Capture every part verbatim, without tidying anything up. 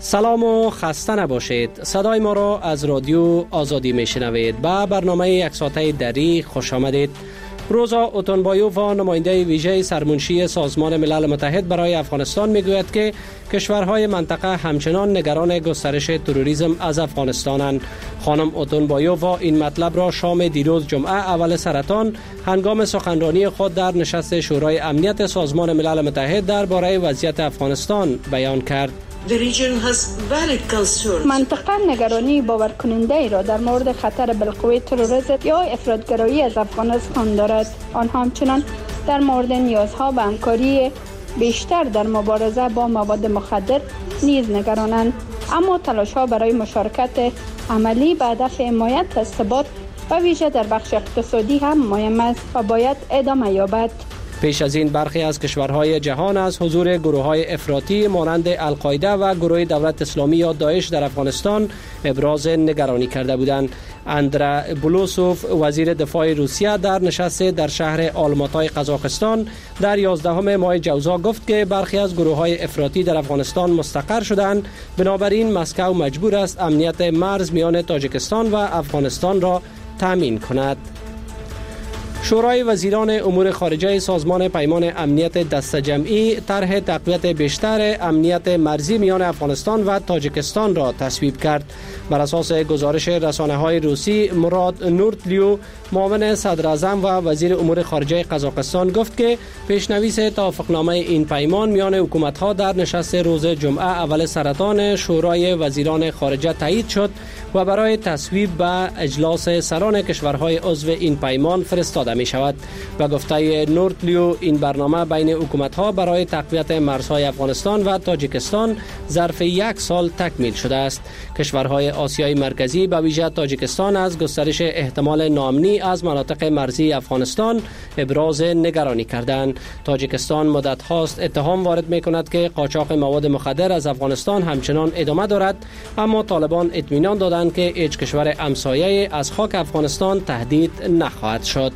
سلام و خسته نباشید. صدای ما را از رادیو آزادی میشنوید. با برنامه یک ساعته دری خوش آمدید. روزا اوتونبایوف و نماینده ویژه سرمنشی سازمان ملل متحد برای افغانستان میگوید که کشورهای منطقه همچنان نگران گسترش تروریسم از افغانستانند. خانم اوتونبایوف این مطلب را شام دیروز جمعه اول سرطان هنگام سخنرانی خود در نشست شورای امنیت سازمان ملل متحد درباره وضعیت افغانستان بیان کرد. منطقه نگرانی باورکننده ای را در مورد خطر بالقوه تروریسم یا افراطگرایی از افغانستان دارد. آنها همچنان در مورد نیازها به همکاری بیشتر در مبارزه با مواد مخدر نیز نگرانند، اما تلاش‌ها برای مشارکت عملی به هدف حمایت از ثبات و ویژه در بخش اقتصادی هم مهم است و باید ادامه یابد. پیش از این برخی از کشورهای جهان از حضور گروه‌های افراطی مانند القاعده و گروه دولت اسلامی یا داعش در افغانستان ابراز نگرانی کرده بودند. اندرا بولوسوف وزیر دفاع روسیه در نشست در شهر آلماتای قزاقستان در یازدهم ماه جوزا گفت که برخی از گروه‌های افراطی در افغانستان مستقر شدند، بنابراین مسکو مجبور است امنیت مرز میان تاجیکستان و افغانستان را تامین کند. شورای وزیران امور خارجه سازمان پیمان امنیت دسته جمعی طرح تقویت بیشتر امنیت مرزی میان افغانستان و تاجیکستان را تصویب کرد. بر اساس گزارش رسانه‌های روسی، مراد نورتلیو معاون صدر اعظم و وزیر امور خارجه قزاقستان گفت که پیشنویس توافقنامه این پیمان میان حکومت‌ها در نشست روز جمعه اول سرطان شورای وزیران خارجه تایید شد و برای تصویب به اجلاس سران کشورهای عضو این پیمان فرستاده می شود. و گفته نورتلیو این برنامه بین حکومت‌ها برای تقویت مرزهای افغانستان و تاجیکستان ظرف یک سال تکمیل شده است. کشورهای آسیای مرکزی به ویژه تاجیکستان از گسترش احتمال ناامنی از مناطق مرزی افغانستان ابراز نگرانی کردند. تاجیکستان مدت هاست اتهام وارد می کند که قاچاق مواد مخدر از افغانستان همچنان ادامه دارد، اما طالبان اطمینان دادند که هیچ کشور همسایه از خاک افغانستان تهدید نخواهد شد.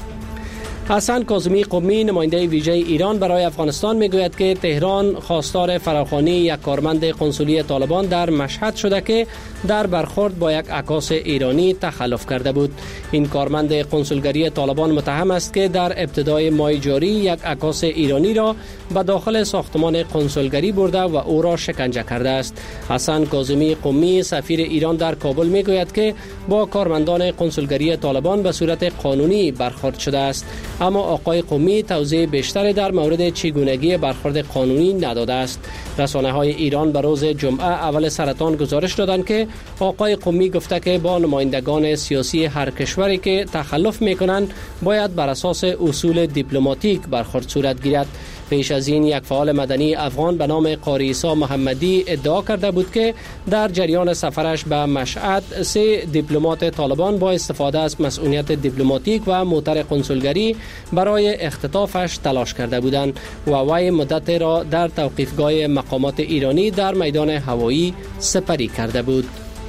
حسن کاظمی قمی نماینده ویژه ایران برای افغانستان میگوید که تهران خواستار فراخوانی یک کارمند قنسولی طالبان در مشهد شده که در برخورد با یک عکاس ایرانی تخلف کرده بود. این کارمند قنسولگری طالبان متهم است که در ابتدای ماه جاری یک عکاس ایرانی را به داخل ساختمان قنسولگری برده و او را شکنجه کرده است. حسن کاظمی قمی سفیر ایران در کابل میگوید که با کارمندان قنسولگری طالبان به صورت قانونی برخورد شده است، اما آقای قمی توضیح بیشتری در مورد چگونگی برخورد قانونی نداده است. رسانه‌های ایران به روز جمعه اول سرطان گزارش دادند که آقای قمی گفته که با نمایندگان سیاسی هر کشوری که تخلف می‌کنند باید بر اساس اصول دیپلماتیک برخورد صورت گیرد. پیش از این یک فعال مدنی افغان به نام قاری عیسی محمدی ادعا کرده بود که در جریان سفرش به مشهد سه دیپلمات طالبان با استفاده از مسئولیت دیپلماتیک و موتر قنسولگری برای اختطافش تلاش کرده بودند و وی مدت را در توقیفگاه مقامات ایرانی در میدان هوایی سپری کرده بود.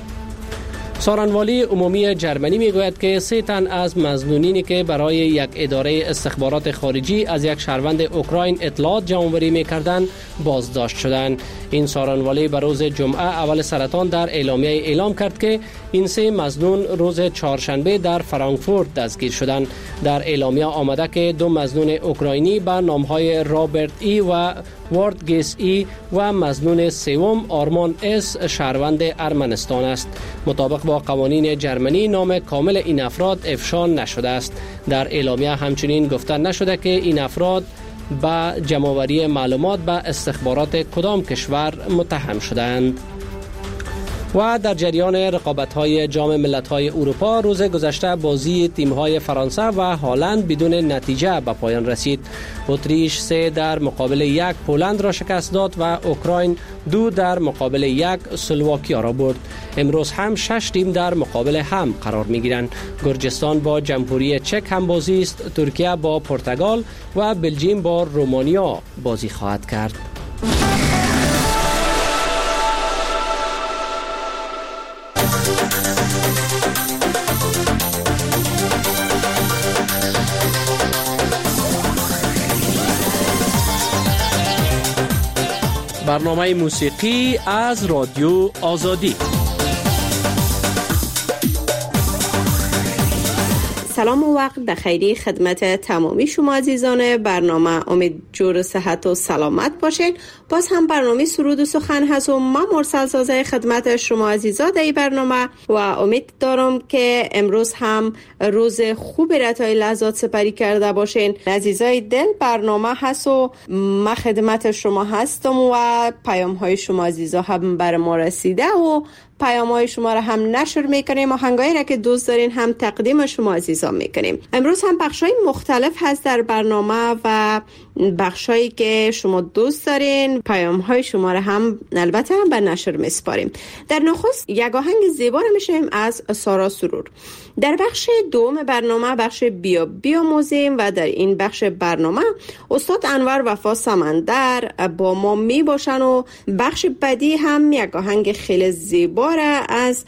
سارنوالی عمومی جرمنی میگوید که سه تن از مظنونینی که برای یک اداره استخبارات خارجی از یک شهروند اوکراین اطلاعات جمع‌آوری می‌کردند بازداشت شدند. این سارنوالی به روز جمعه اول سرطان در اعلامیه اعلام کرد که این سه مظنون روز چهارشنبه در فرانکفورت دستگیر شدند. در اعلامیه آمده که دو مظنون اوکراینی به نام‌های رابرت ای و وارد گیس ای و مظنون سوم آرمان اس شهروند ارمنستان است. مطابق با قوانین جرمنی نام کامل این افراد افشا نشده است. در اعلامیه همچنین گفته نشده که این افراد با جمع‌آوری معلومات به استخبارات کدام کشور متهم شدند. و در جریان رقابت‌های جام ملت‌های اروپا روز گذشته بازی تیم‌های فرانسه و هلند بدون نتیجه به پایان رسید. اتریش سه در مقابل یک پولند را شکست داد و اوکراین دو در مقابل یک اسلواکیا را برد. امروز هم شش تیم در مقابل هم قرار می‌گیرند. گرجستان با جمهوری چک هم بازی است، ترکیه با پرتغال و بلژیم با رومانیا بازی خواهد کرد. برنامه موسیقی از رادیو آزادی. سلام و وقت بخیری خدمت تمامی شما عزیزان برنامه. امید جور و صحت و سلامت باشین. باز هم برنامه سرود و سخن هست و من مرسل سازه خدمت شما عزیزان در این برنامه و امید دارم که امروز هم روز خوب را تا لحظات سپری کرده باشین. عزیزای دل، برنامه هست و من خدمت شما هستم و پیام های شما عزیزان هم بر ما رسیده و پیام های شما را هم نشر میکنیم و آهنگایی را که دوست دارین هم تقدیم شما عزیزان میکنیم. امروز هم بخشای مختلف هست در برنامه و بخشایی که شما دوست دارین پیام های شما را هم البته هم به نشر میسپاریم. در نخست یک آهنگ زیبا را میشنویم از سارا سرور. در بخش دوم برنامه بخش بیا بیاموزیم و در این بخش برنامه استاد انور وفا سمندر با ما می باشن و بخش بعدی هم یک آهنگ خیلی زیبا را از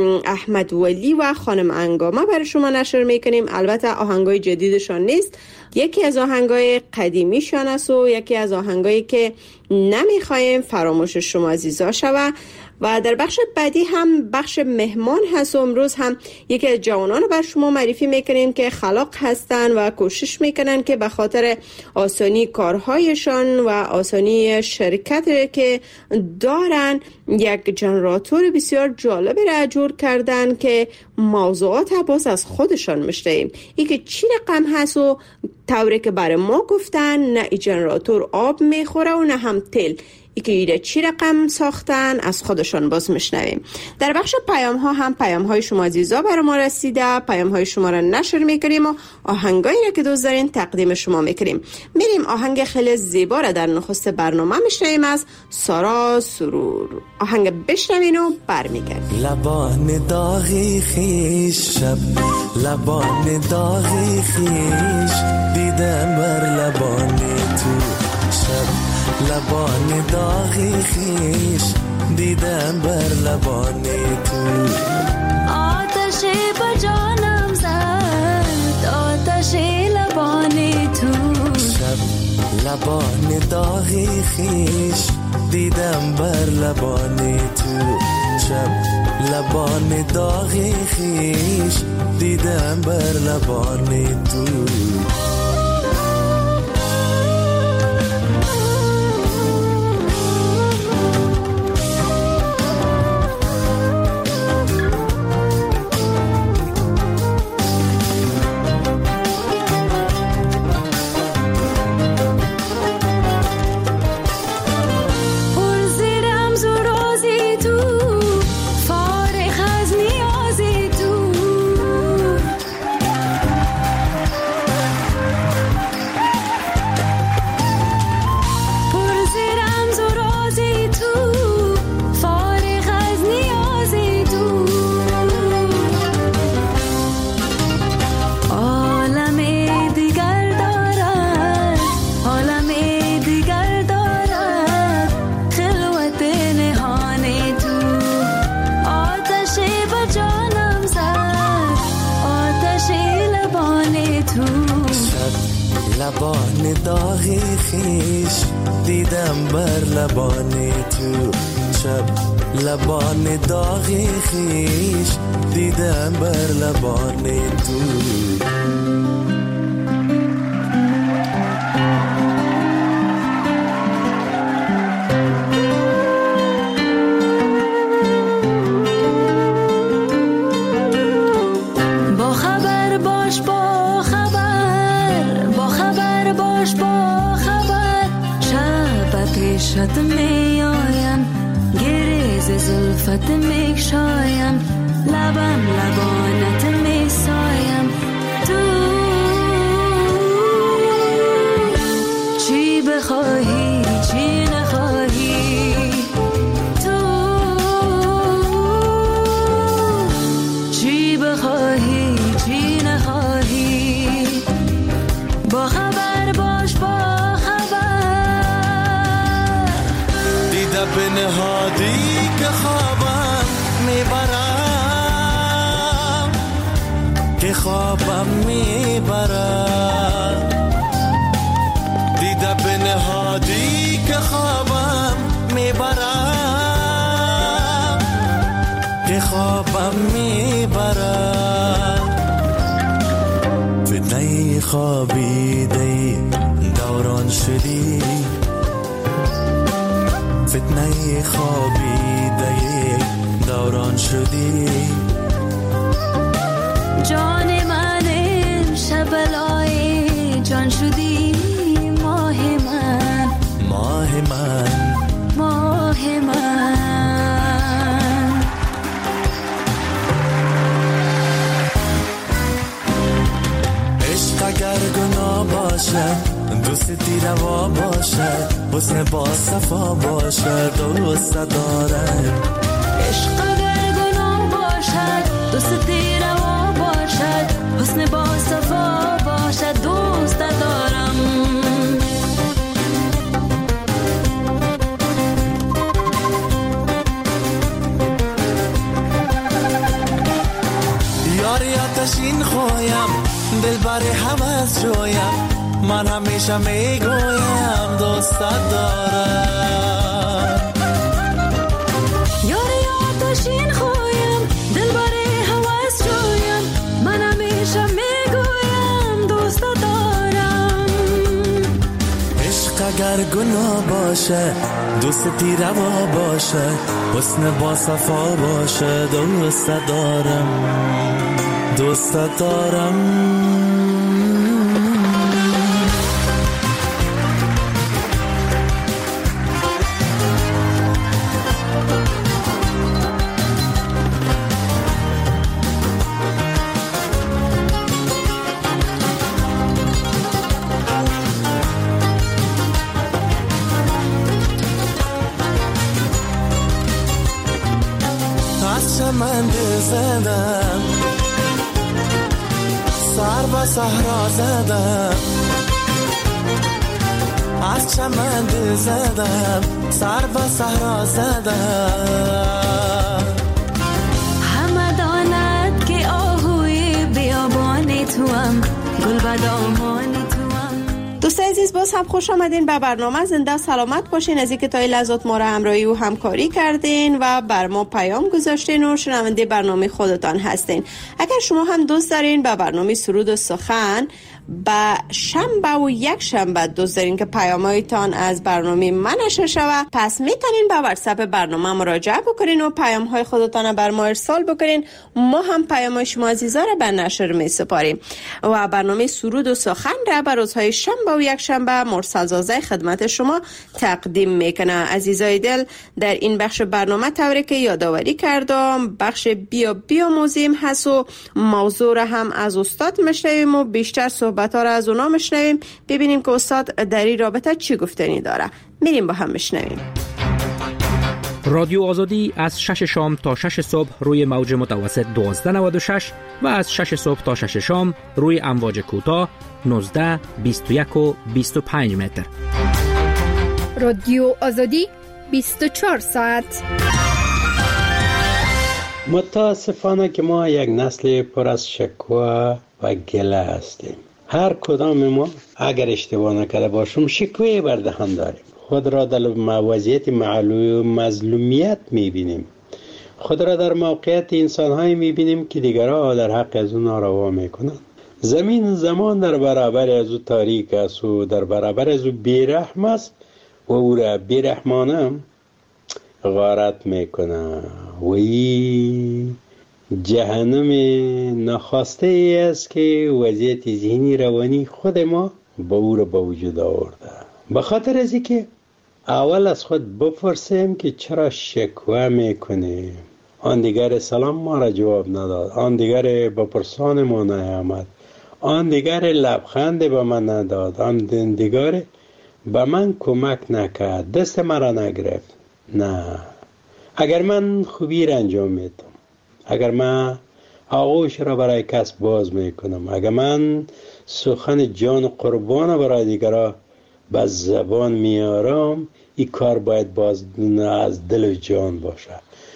احمد ولی و خانم انگامه برای شما نشر میکنیم. البته آهنگای جدیدشان نیست، یکی از آهنگای قدیمیشان است و یکی از آهنگایی که نمیخوایم فراموش شما عزیزا شود. و در بخش بعدی هم بخش مهمان هست و امروز هم یکی از جوانان رو بر شما معرفی میکنیم که خلاق هستن و کوشش میکنن که به خاطر آسانی کارهایشان و آسانی شرکت که دارن یک جنراتور بسیار جالبی را جور کردن که موضوعات باز از خودشان میشنویم. این که چی رقم هست و طوری که برای ما گفتن نه ای جنراتور آب میخوره و نه هم تیل. ای که ایره چی رقم ساختن از خودشان باز میشنویم. در بخش پیام ها هم پیام های شما عزیزا برای ما رسیده، پیام های شما را نشر میکنیم و آهنگایی را که دوست دارین تقدیم شما میکنیم. میریم آهنگ خیلی زیبا را در نخست برنامه میشنویم از سارا سرور. آهنگ بشنوین و برمیگردیم. لبان داغی خیش شب، لبان داغی خیش دیدم بر لبان تو شب، لبان داغی خیش دیدم بر لبان تو. آتشی با جانم زد، آتشی لبان تو شب، لبان داغی خیش دیدم بر لبان تو شب، لبان داغی خیش دیدم بر لبان تو. لبان داغی خیش دیدم بر لبان تو شب، لبان داغی خیش دیدم بر لبان تو. شد می آیم گریز زلفت می شایم، لبم لبانت می سایم. تو چی بخواهی چی نخواهی، تو چی بخواهی چی نخواهی، با خبر باش با به نهادی که خوابم میبرم، که خوابم میبرم، دیده به نهادی که خوابم خوابم میبرد، فتنه خوابیده دوران شدی، فتنه خوابیده دوران شدی. جان من امشب بلای جان شدی، ماه من ماه من ماه من. عشق اگر گناه باشد، دوستی روا باشد، حسن با صفا باشد، دوست دارم. عشق اگر گناه باشد، دوستی روا باشد، حسن با صفا باشد، دوست دارم. یاری آتشین خویم، دل بر حوض جویم، من همیشه میگویم دوست دارم. یاری آتشین خویم، دل بر حوض جویم، من همیشه میگویم دوست دارم. عشق اگر گناه باشه، دوستی روا باشه، حسن با صفا باشه، دوست دارم، دوست دارم. من زدم، سر به صحرا زدم، از چمن زدم، سر به صحرا زدم. همه داند که آهوی بیابان توام، گل بدامان توام. دوست عزیز، باز هم خوش آمدین به برنامه زنده سلامت باشین. از اینکه تا این لحظات ما را همراهی و همکاری کردین و بر ما پیام گذاشتین و شنونده برنامه خودتان هستین. اگر شما هم دوست دارین به برنامه سرود و سخن به شنبه و یک شنبه دوست دارین که پیامایتان از برنامه من نشر شود، پس میتونین به واتساپ برنامه مراجعه بکنین و پیام های خودتان بر ما ارسال بکنین. ما هم پیام شما عزیزا را به نشر میسپاریم و برنامه سرود و سخن را به روزهای شنبه و یک شنبه مرسل زازه خدمت شما تقدیم میکنه. عزیزای دل، در این بخش برنامه طوری که یادآوری کردم بخش بیا بیا موزیم هست و موضوع را هم از استاد میشنویم و بیشتر صحبت ها را از اونا میشنویم، ببینیم که استاد در این رابطه چی گفتنی داره. میریم با هم میشنویم. رادیو آزادی از شش شام تا شش صبح روی موج متوسط دوازده نود و شش و از شش صبح تا شش شام روی امواج کوتاه نوزده، بیست و یک و بیست و پنج متر. رادیو آزادی بیست و چهار ساعت. متاسفانه که ما یک نسل پر از شکوه و گله هستیم. هر کدام ما اگر اشتباه نکرده باشم شکوه بر دهان داریم. خود را در وضعیت معلوم مظلومیت میبینیم. خود را در موقعیت انسان‌هایی میبینیم که دیگرها در حق از اون ناروا میکنند. زمین زمان در برابر از او تاریک است و در برابر از او بیرحم است و او را بیرحمانه غارت میکنه و این جهنم نخواسته ای است که وضعیت ذهنی روانی خود ما با او را به وجود آورده. به خاطر از اینکه اول از خود بپرسیم که چرا شکوه میکنه. آن دیگر سلام ما را جواب نداد، آن دیگر بپرسان ما نیامد، آن دیگر لبخند به من نداد، آن دیگر به من کمک نکرد، دست مرا نگرفت. نه، اگر من خوبی را انجام میدم، اگر من آغوش را برای کس باز میکنم، اگر من سخن جان قربان برای دیگران به زبان میارم، این کار باید باز از دل و جان باشه.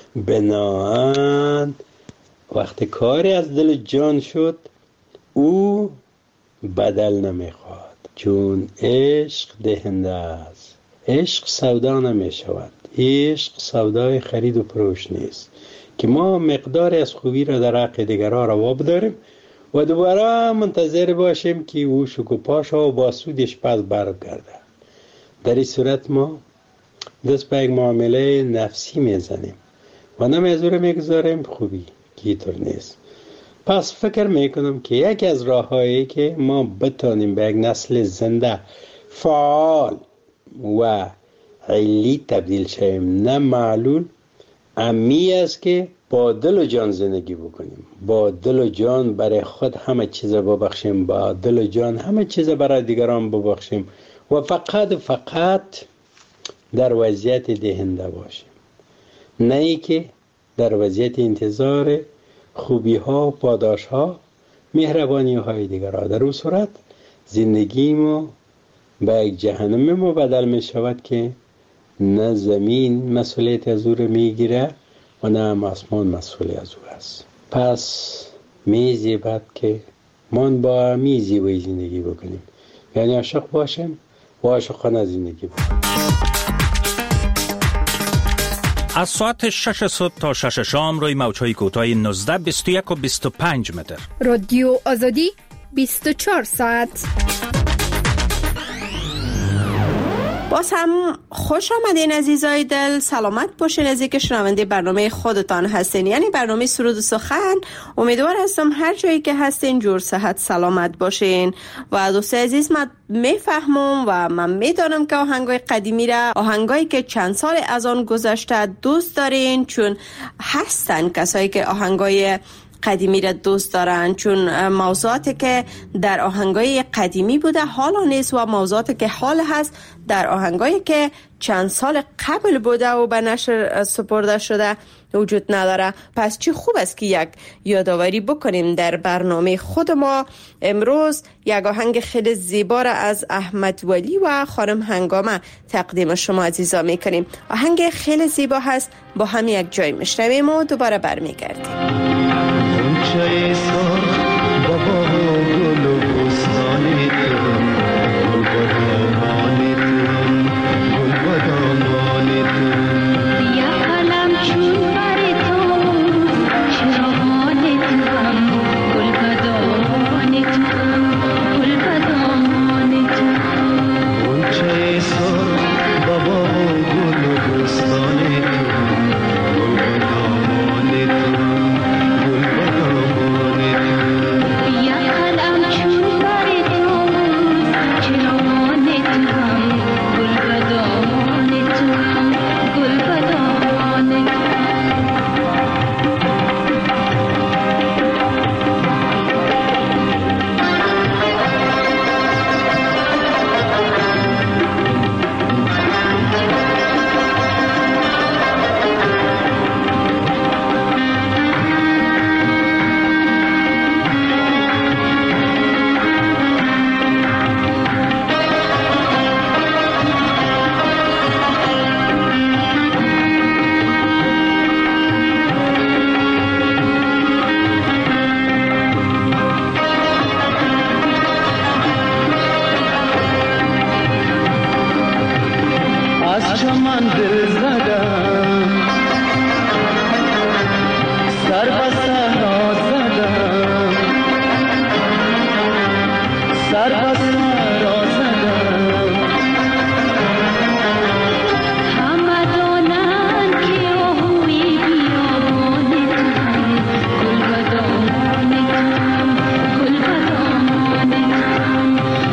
بناهن وقتی کاری از دل و جان شد او بدل نمیخواد، چون عشق دهنده است. عشق سودا نمی شود. عشق سودای خرید و فروش نیست. که ما مقداری از خوبی را در حق دیگران روا بداریم و دوباره منتظر باشیم که او شکوفاش و باسودش پس برگرده. در این صورت ما دست به یک معامله نفسی میزنیم و نمیزوره میگذاریم خوبی که اینطور نیست. پس فکر میکنم که یکی از راههایی که ما بتانیم به یک نسل زنده فعال و علی تبدیل شویم نه معلول، امی است که با دل و جان زندگی بکنیم، با دل و جان برای خود همه چیز ببخشیم، با دل و جان همه چیز برای دیگران ببخشیم و فقط فقط در وضعیت دهنده باشیم، نه ای که در وضعیت انتظار خوبی ها و پاداش ها مهربانی های دیگران. در اون صورت زندگی ما به یک جهنم مبدل می شود که نه زمین مسئولیت از او را می گیره و نه آسمان مسئول از او است. پس میزی بعد که من با میزی و زندگی بکنیم، یعنی عاشق باشیم و عاشقانه زندگی بکنیم. از ساعت شش صبح تا شش شام روی موج‌های کوتاه نوزده، بیست و یک و بیست و پنج متر. رادیو آزادی بیست و چهار ساعت. باز هم خوش آمدین عزیزای دل، سلامت باشین از اینکه شنونده برنامه خودتان هستین، یعنی برنامه سرود و سخن. امیدوار هستم هر جایی که هستین جور صحت سلامت باشین. و دوست عزیز، من میفهمم و من میدانم که آهنگای قدیمی را، آهنگایی که چند سال از آن گذشته دوست دارین، چون هستن کسایی که آهنگای قدیمی را دوست دارن، چون موضوعاتی که در آهنگای قدیمی بوده حالا نیست و موضوعاتی که حال هست در آهنگایی که چند سال قبل بوده و به نشر سپرده شده وجود نداره. پس چی خوب است که یک یادآوری بکنیم در برنامه خود ما. امروز یک آهنگ خیلی زیبا را از احمد ولی و خانم هنگامه تقدیم شما عزیزا میکنیم. آهنگ خیلی زیبا هست، با هم یک جای میشنویم و دوباره برمیگردیم. چای سرخ با باغ و گل و بستان تو، گل بادامان تو، گل بادامان تو، یا قلم چون بر تو، چراغان تو هم، گل بادامان تو، گل بادامان تو. گل چای سرخ با باغ و گل و بستان تو، گل بادامان تو،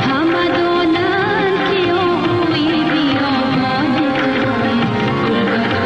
Gul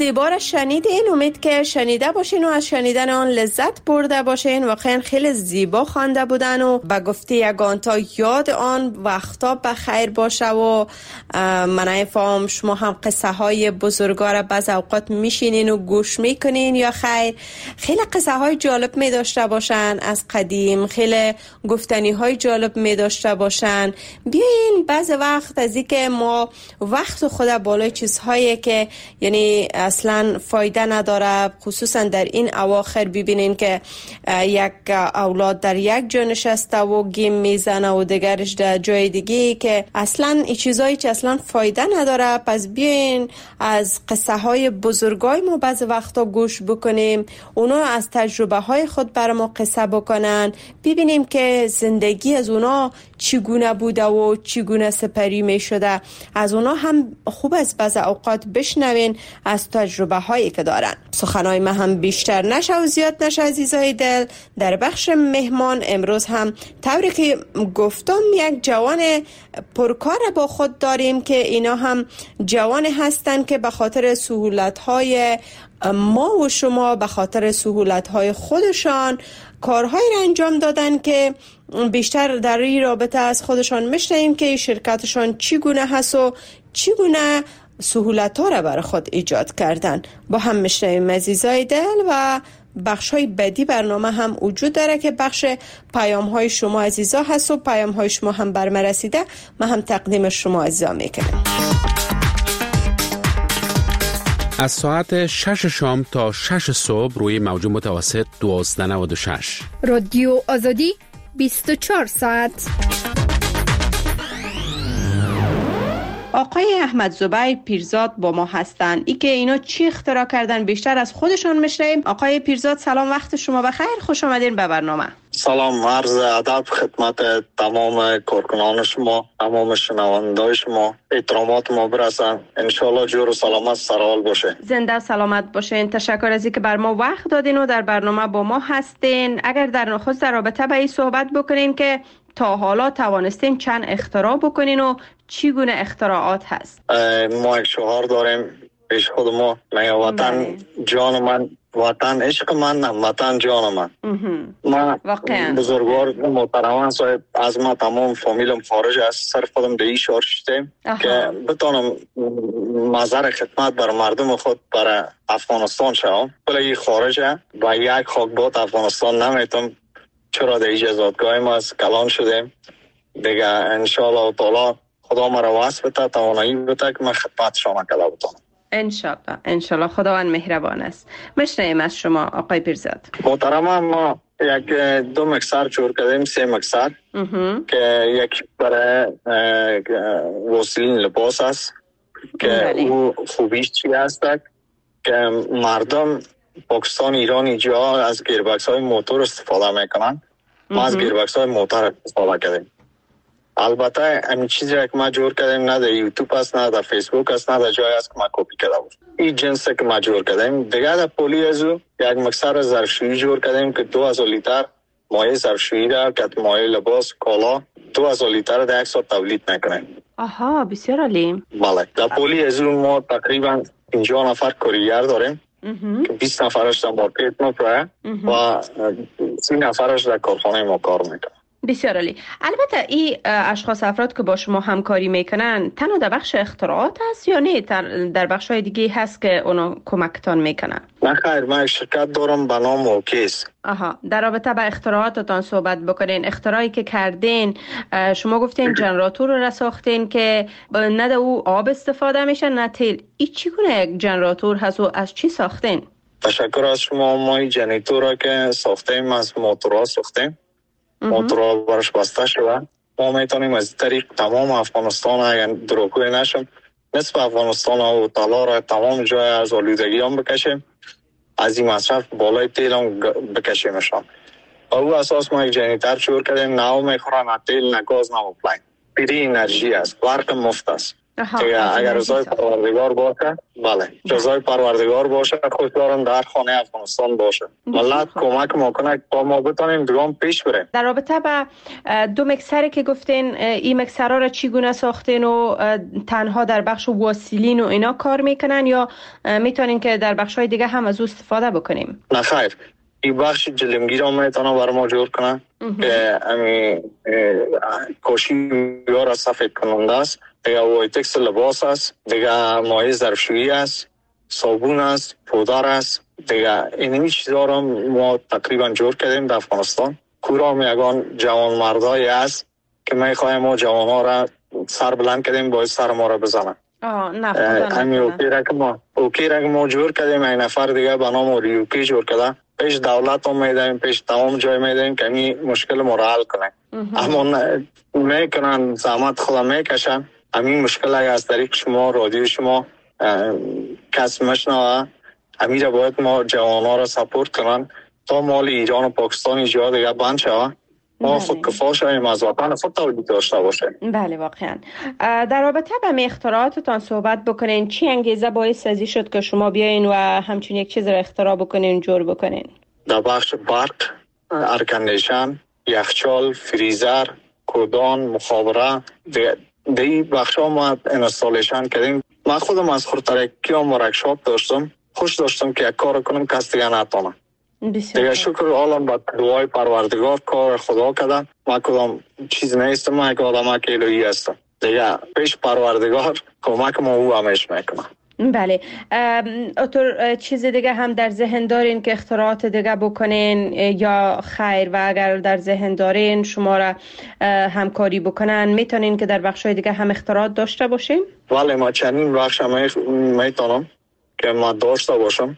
زیبا را شنیدین. امید که شنیده باشین و از شنیدن آن لذت برده باشین. واقعا خیلی زیبا خوانده بودن و به گفته یگان تا یاد آن وقتا بخیر باشه و من نفهم شما هم قصه های بزرگا را بعض اوقات میشینین و گوش میکنین یا خیر؟ خیلی قصه های جالب می داشته باشن از قدیم، خیلی گفتنی های جالب می داشته باشن. بیاین بعض وقت از این که ما وقت خود بالای چیزهایی که یعنی اصلا فایده نداره، خصوصا در این اواخر ببینین که یک اولاد در یک جا نشسته و گیم میزنه و دیگرش در جای دیگه که اصلا این چیزایی که اصلا فایده نداره. پس بیاین از قصه های بزرگای ما بعض وقتا گوش بکنیم، اونا از تجربه های خود بر ما قصه بکنن، ببینیم که زندگی از اونا چگونه بوده و چگونه سپری می شده. از اونا هم خوب است بعض اوقات بشنوین از تجربه هایی که دارن. سخنهای ما هم بیشتر نشه و زیاد نشه عزیزای دل. در بخش مهمان امروز هم طوری که گفتم یک جوان پرکار با خود داریم که اینا هم جوان هستن که به خاطر سهولت های ما و شما، به خاطر سهولت های خودشان کارهایی را انجام دادن که بیشتر در این رابطه از خودشان میشنویم که شرکتشان چگونه هست و چگونه سهولت ها را برای خود ایجاد کردن. با هم میشنویم عزیزای دل. و بخش های بعدی برنامه هم وجود داره که بخش پیام های شما عزیزا هست و پیام های شما هم بر من رسیده، من هم تقدیم شما عزیزا میکنم. از ساعت شش شام تا شش صبح روی موج متوسط دوازده نود و شش. رادیو آزادی بیست و چهار ساعت. آقای احمد زبیر پیرزاد با ما هستند. ای که اینا چی اختراع کردن بیشتر از خودشان میشنویم. آقای پیرزاد سلام، وقت شما بخیر، خوش آمدین به برنامه. سلام، عرض ادب خدمت تمام کارکنان شما، تمام شنوندگان شما، احترامات ما برسن. انشالله جور و سلامت سرحال باشه. زنده سلامت باشین. تشکر از اینکه بر ما وقت دادین و در برنامه با ما هستین. اگر در نخست در رابطه به این صحبت بکنین که تا حالا توانستین چند اختراع بکنین و چگونه اختراعات هست؟ ما یک شعار داریم پیش خود ما، میگه وطن جان من، وطن عشق من، نه وطن جان من. ما بزرگوار محترمان صاحب از ما تمام فامیلم خارج است، سر خودم به این شعار شدیم که بتونم مظهر خدمت بر مردم خود برای افغانستان شوم. ولی خارجه و یک خاکباد افغانستان نمیتونم، چرا در اجازتگاه ما از کلان شدیم دیگه. انشالله تعالی خدا مرا واسه بده، توانایی بده که من خدمت شما کلا بتونم. انشالله انشالله خداوند مهربان است. مشنویم از شما آقای پیرزاد. محترم، ما یک دو مکسر جور کردیم، سه مکسر که یک برای واسلین لباس است که او خوبیش چی هست که مردم پاکستان، ایران اینجا از گیربکس های موتور استفاده میکنن. ما از گیربکس های موتور استفاده کردیم. البته همین چیزی که ما جور کردیم نه در یوتیوب است، نه در فیسبوک است، نه در جای است که ما کپی کرده بود. این جنس که ما جور کردیم. دیگه در پولی ازو یک مکسر ظرفشویی جور کردیم که دو هزار لیتر مایع ظرفشویی را که مایع لباس کالا دو هزار لیتر در یک ساعت تولید میکنیم. آها، بسیار عالی. بله، در پولی ازو ما تقریبا پنجاه نفر کارگر داریم که بیست نفرش در مارکت ما پره و سی نفرش در کارخانه ما کار میکنه. بسیار عالی. البته این اشخاص افراد که با شما همکاری میکنن تنها در بخش اختراعات هست یا نه در بخش های دیگه هست که اونا کمکتان میکنن؟ نه خیر، من یک شرکت دارم به نام اوکیس. آها، در رابطه با اختراعاتتان صحبت بکنین. اختراعی که کردین، شما گفتین جنراتور رو ساختین که نه در او آب استفاده میشه نه تیل. این چگونه یک جنراتور هست و از چی ساختین؟ تشکر از شما. ما این جنراتور را که ساختیم از موتورها ساختیم. موتورها برش بسته شده. ما میتونیم از طریق تمام افغانستان، اگر دروغگوی نشم، نصف افغانستان و طلا را تمام جای از آلودگی هم بکشیم، از این مصرف بالای تیل هم بکشیمشان. او اساس ما یک جنراتور جور کردیم، نه میخوره نه تیل نه گاز نه پلاین. پیری انرژی است، برق مفت است. دیگه اگر رضای پروردگار باشه، بله رضای پروردگار باشه، خوشدارم در خانه افغانستان باشه. ملت کمک ما کنه تا ما بتونیم دوام پیش بریم. در رابطه با دو مکسری که گفتین، این مکسرها را چگونه ساختین و تنها در بخش واصلین و اینا کار میکنن یا میتونین که در بخش های دیگه هم از او استفاده بکنیم؟ نه خیر، این بخش جلمگیر هم میتونه برای ما جور کنه که امی کاشی یا را سفید کننده است، دیگه وایتکس لباس است، دیگه مایع ظرفشویی است، صابون است، پودر است. دیگه اینمی چیزها را ما تقریبا جور کردیم در افغانستان. کورام یگان جوان مردایی است که میخوایم ما جوان ها را سر بلند کردیم باید سر ما را بزنن. آه نه خدا امی اوکی را که ما اوکی را که ما جور کردیم، این نفر دیگه به نام ریوکی جور کرده، پیش دولت هم میدهیم، پیش تمام جای میدهیم که این مشکل ما را حل کنه. اما میکنن زحمت خدا میکشن. همین مشکل اگر از طریق شما رادیو شما کس مشنوه، همین را باید ما جوانها را سپورت کنن تا مال ایران و پاکستان اینجا دیگه بند شوه، ما خود کفا شویم، از وطن خود تولید داشته باشه. بله واقعا. در رابطه با اختراعاتتان صحبت بکنین، چی انگیزه باعث ازی شد که شما بیاین و همچون یک چیز را اختراع بکنین، جور بکنین؟ در بخش برق، ارکندیشن، یخچال، فریزر، کودان، مخابره، دی بخش ها ما انستالیشن کردیم. من خودم از خورترکی هم ورکشاپ داشتم، خوش داشتم که یک کار کنم کس دیگه نتانه. دیگه شکر عالم با دعای پروردگار کار خدا کردن. من کدام چیز نیستم، من یک آدم که الهی هستم. دیگه پیش پروردگار کمک ما او همیش میکنه. بله. اتر چیز دیگه هم در ذهن دارین که اختراعات دیگه بکنین یا خیر؟ و اگر در ذهن دارین شما را همکاری بکنن، میتونین که در بخشای دیگه هم اختراعات داشته باشین؟ بله ما چنین بخش هم میتونم که ما داشته باشم.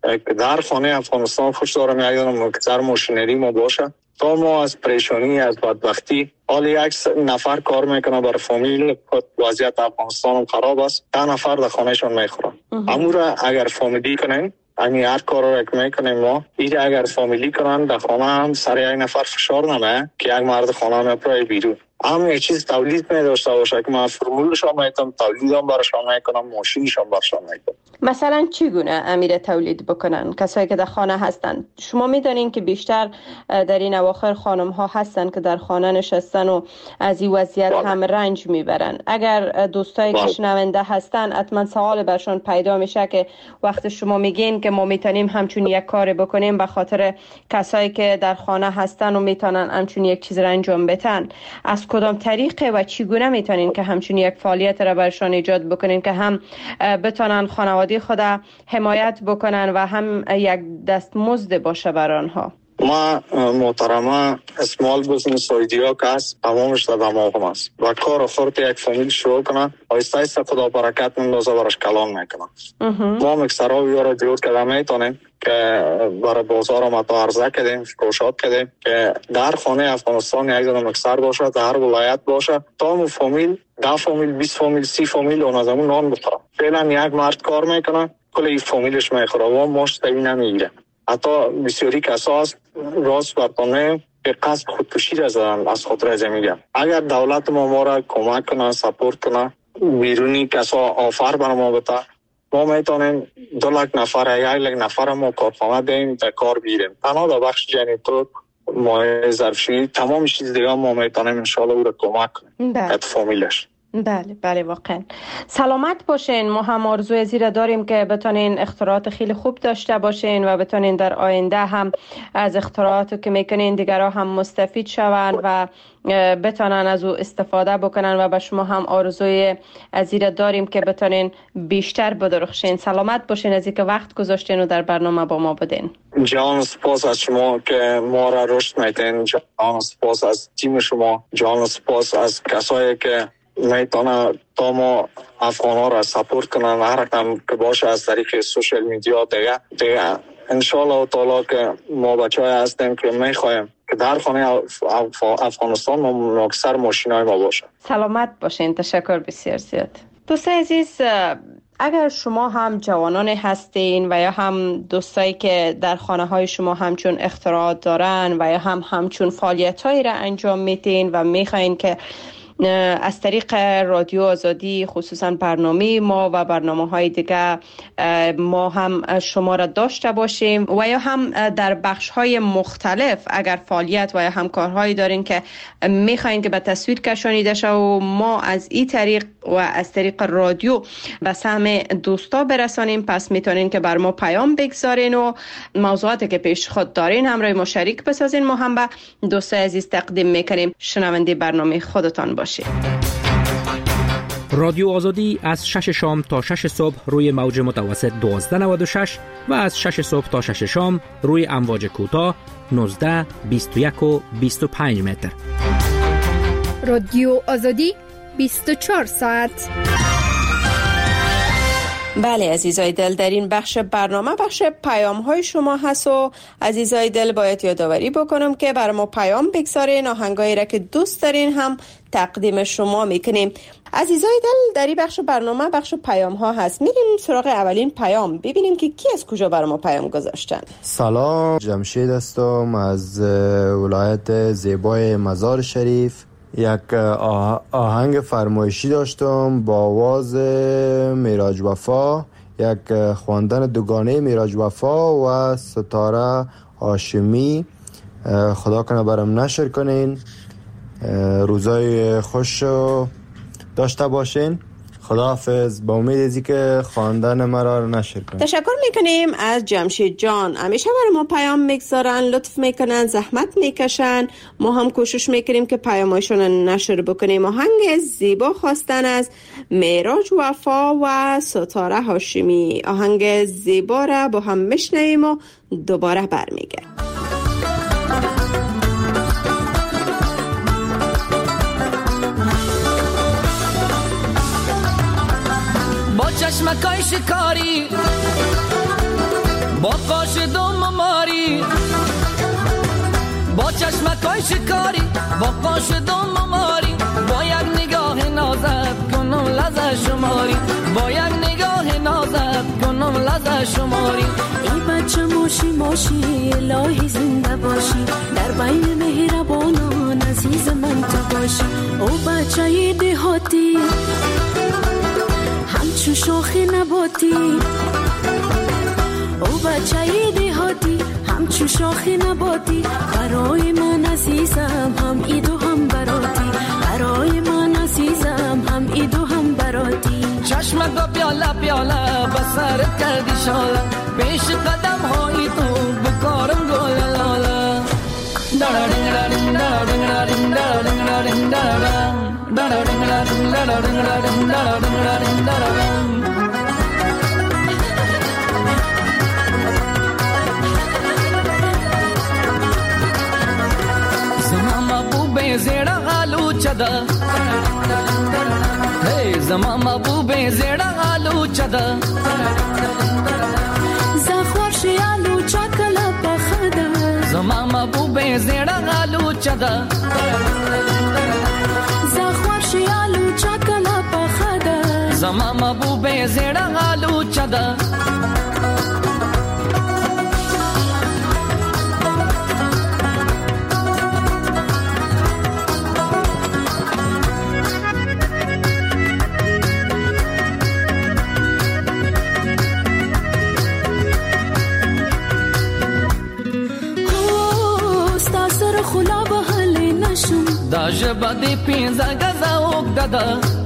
در خانه افغانستان خوش دارم یک دارم مکتر ماشینری ما باشه تا ما از پریشانی، از بدبختی، حال یک نفر کار میکنه بر فامیل، وضعیت افغانستان هم خراب است، ده نفر در خانهشان میخورن. امورا اگر فامیلی کنن، یعنی هر کار را که میکنیم ما، ایره اگر فامیلی کنن در خانه هم سر یک نفر فشار نمه که یک مرد خانه میپره بیرون. هم یک چیز تولید میداشته باشه که من فرمولشان میتونم تولیدم برشان میکنم، ماشینشان برشان میکنم. مثلا چگونه امیر تولید بکنن کسایی که در خانه هستن؟ شما میدانین که بیشتر در این اواخر خانم ها هستن که در خانه نشستن و از این وضعیت باید. هم رنج میبرن. اگر دوستایی که شنونده هستن حتما سوال برشان پیدا میشه که وقت شما میگین که ما میتونیم همچون یک کار بکنیم به خاطر کسایی که در خانه هستن و میتونن همچون یک چیز را انجام بدن، از کدام طریقه و چگونه میتونین که همچون یک فعالیت را برشان ایجاد بکنین که هم بتونن خانواده خود حمایت بکنن و هم یک دستمزد باشه بر آنها؟ ما محترمه اسمال بزنس ایدیا که هست تمامش در دماغم است و کار خورد یک فامیل شروع کنن، آیسته آیسته خدا برکت مندازه برش کلان میکنن. ما مکسرها بیاره جور کده میتونیم که برای بازار هم تا عرضه کدیم، فروشات کدیم که در خانه افغانستان یک دونه مکسر باشه، در هر ولایت باشه تا مو فامیل، ده فامیل، بیست فامیل، سی فامیل اون از همون نان بخوره. فعلا یک مرد کار میکنه کل این فامیلش میخوره و ماش تایی نمیگیره. حتی بسیاری کسا هست راست برطانه که قصد خودکشی را زدن، از خود رزه میگن. اگر دولت ما ما را کمک کنه، سپورت کنه، بیرونی کسا آفر بر ما بده، ما میتونیم دو لک نفر یا یک لک نفر ما کارخانه دهیم تا کار بیریم. تنها در بخش جنیتور، مایع ظرفشویی، تمام چیز دیگه ما میتونیم انشالله او را کمک کنیم ات فامیلش. بله بله واقعا. سلامت باشین. ما هم آرزوی زیر داریم که بتونین اختراعات خیلی خوب داشته باشین و بتونین در آینده هم از اختراعاتی که میکنین دیگرها هم مستفید شون و بتونن از او استفاده بکنن و به شما هم آرزوی زیر داریم که بتونین بیشتر بدرخشین. سلامت باشین از اینکه وقت گذاشتین و در برنامه با ما بودین. جان سپاس از شما که ما را رشد میدین، جان سپاس از تیم شما، جان سپاس از کسایی که میتونه تا ما افغان ها را سپورت کنن هر رقم که باشه از طریق سوشل میدیا دیگه دیگه انشالله تعالی که ما بچه های هستیم که میخوایم که در خانه اف... اف... افغانستان ما اکثر ماشین های ما باشه. سلامت باشین. تشکر بسیار زیاد. دوستای عزیز، اگر شما هم جوانان هستین و یا هم دوستایی که در خانه های شما همچون اختراعات دارن و یا هم همچون فعالیت هایی را انجام میدین و میخواین که از طریق رادیو آزادی خصوصا برنامه ما و برنامه‌های دیگه ما هم شما را داشته باشیم و یا هم در بخش‌های مختلف اگر فعالیت و یا همکارهایی دارین که می‌خواین که به تصویر کشانیده شه و ما از این طریق و از طریق رادیو به سهم دوستا برسانیم، پس میتونین که بر ما پیام بگذارین و موضوعاتی که پیش خود دارین همراه ما شریک بسازین. ما هم به دوستای عزیز تقدیم میکنیم. شنونده برنامه خودتان باشید. رادیو آزادی از شش شام تا شش صبح روی موج متوسط دوازده نود و شش و از شش صبح تا شش شام روی امواج کوتاه نوزده بیست و یک و بیست و پنج متر. رادیو آزادی بیست و چهار ساعت. بله عزیزای دل، در این بخش برنامه بخش پیام های شما هست و عزیزای دل باید یادآوری بکنم که برای ما پیام بگذارین، آهنگایی را که دوست دارین هم تقدیم شما میکنیم. عزیزای دل، در این بخش برنامه بخش پیام ها هست. میریم سراغ اولین پیام ببینیم که کی از کجا برای ما پیام گذاشتن. سلام، جمشید هستم از ولایت زیبای مزار شریف. یک آهنگ فرمایشی داشتم با آواز میراج وفا، یک خواندن دوگانه میراج وفا و ستاره هاشمی. خدا کنه برام نشر کنین. روزای خوش داشته باشین. خداحافظ. با امید ازی که خواندن مرا نشر کنین. تشکر میکنیم از جمشید جان. همیشه برای ما پیام میگذارن، لطف میکنن، زحمت میکشن. ما هم کوشش میکنیم که پیامایشون نشر بکنیم. آهنگ زیبا خواستن از میراج وفا و ستاره هاشمی. آهنگ زیبا را با هم میشنویم و دوباره برمیگردیم. چشمکای شکاری با قاش دوم ماری، با چشمکای شکاری با قاش دوم ماری، با یک نگاه نازت کنم لذت شماری، با یک نگاه نازت کنم لذت شماری. ای بچه ماشی ماشی الهی زنده باشی، در بین مهربانان عزیز من تو باشی. او بچه دهاتی همچون شاخ نباتی، او بچه دهاتی همچون شاخ نباتی. برای من عزیزم هم ایدو هم براتی، برای من عزیزم هم ایدو هم براتی. چشمکا پیاله پیاله بسر کردی شاله، پیش قدم های تو بکارم گل لاله. دارنگ دارنگ دارنگ دارنگ دارنگ دارنگ دارنگ زمان محبوب زیڑا آلو چدا، hey زمان محبوب زیڑا آلو چدا، زخورشی آلو چکلا پخدا، زمان محبوب زیڑا آلو چدا، زخورشی آلو چکلا پخدا، زمان محبوب زیڑا آلو چدا. دا جبا دی پینزا گزا اوک دادا،